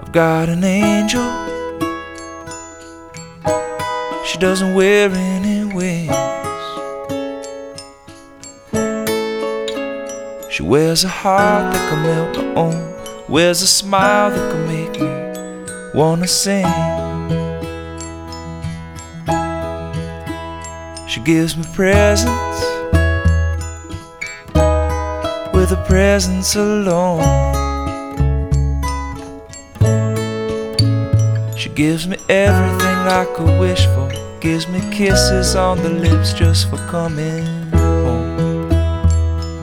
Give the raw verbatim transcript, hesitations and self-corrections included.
I've got an angel. She doesn't wear any wings. She wears a heart that can melt my own, wears a smile that can make me wanna sing. She gives me presents with a presence alone. She gives me everything I could wish for, gives me kisses on the lips just for coming